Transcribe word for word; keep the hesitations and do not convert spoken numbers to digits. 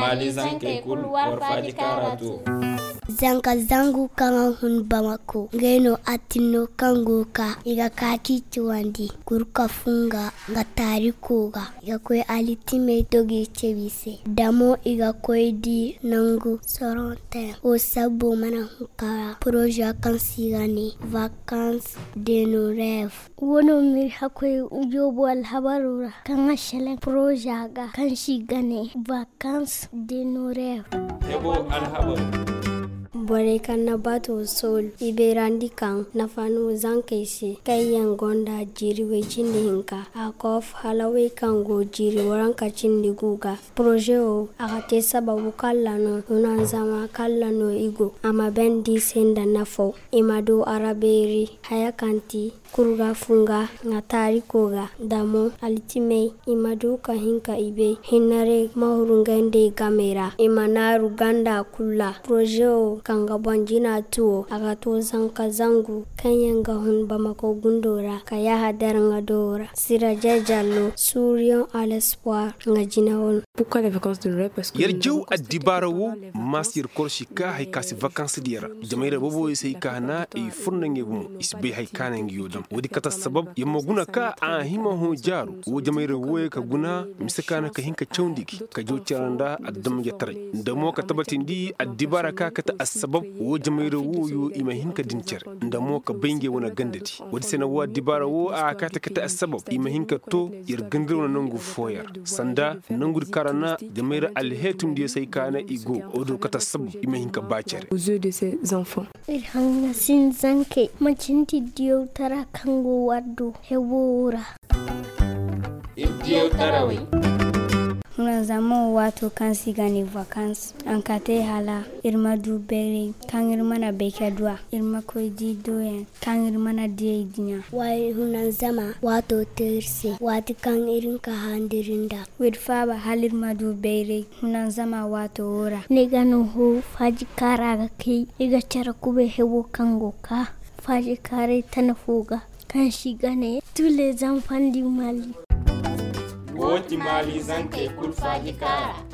mali zanke kul warfaji karatu. Zanga zangu kanga hun Bamako ngeno atino kangoka iga kaki tuwandi kurka funga ngatari koga iga kwe alitime dogi chebise damo iga kwe di nangu soronte o sabo mana hunkara projet kansigani vacances de nos rêves wono mir hakwe ujobo alhabarura kanga shelen projet ga kanshigane vacances de nos rêves ebo alhabaru bore kana bato sol iberandi kan nafanu zankeisi kayan gonda jiriwe chindi hinka akof halawe kango jiri waranka chindi guga projeo akate sababu kallano unanzama kallano igo ama bendi senda nafo imado araberi hayakanti kuruga funga ngatari koga damo alitime imado ka hinka ibe hinare mahurungende kamera imanaru ganda kula projeo kanga banjina tuo agato zanka zangu kanyanga hun Bamako gundora kaya hadaranga dora sira jajalo Sourions à l'espoir ngajina won. Pourquoi les vacances de Noël? Parce que yarjou adibarawo masir korshika hay kasi vacances dira jamaira bobo isay kana e furnange gum isbe hay kana ngiyodam wodi kata sabab yamoguna ka a hima ho jaru wo jamaira woye ka guna misakana ka hinka chawndiki ka jo charanda addam yatare ndamo ka tabatindi adibara ka kata asbab wo jamaira wo yo ima hinka dincer ndamo ka benge wona gandati wodi sena wo adibara wo a kata kata asbab ima hinka to yar gandirona nangu foyar sanda nangu karana jamaira alhetum die say kana igo odo kata sabu ima hinka bacere aux yeux de ses enfants. Irhanga sin zanke machinti dio tara kango wadu hewura Idio tarawi Unazamo watu kansi gani vacances ankate hala irma du bere kan irma na bekadwa irma ko di doyen kan irma na die dinya wai hunazama watu terse watu kan irin ka handirinda with faba halirma du bere hunazama watu ora negano ho faji karaga kai iga chara kube hewo kango ka faji kare tanafuga kan shigane tous les enfants du Mali Woti mali zanke kul faji kara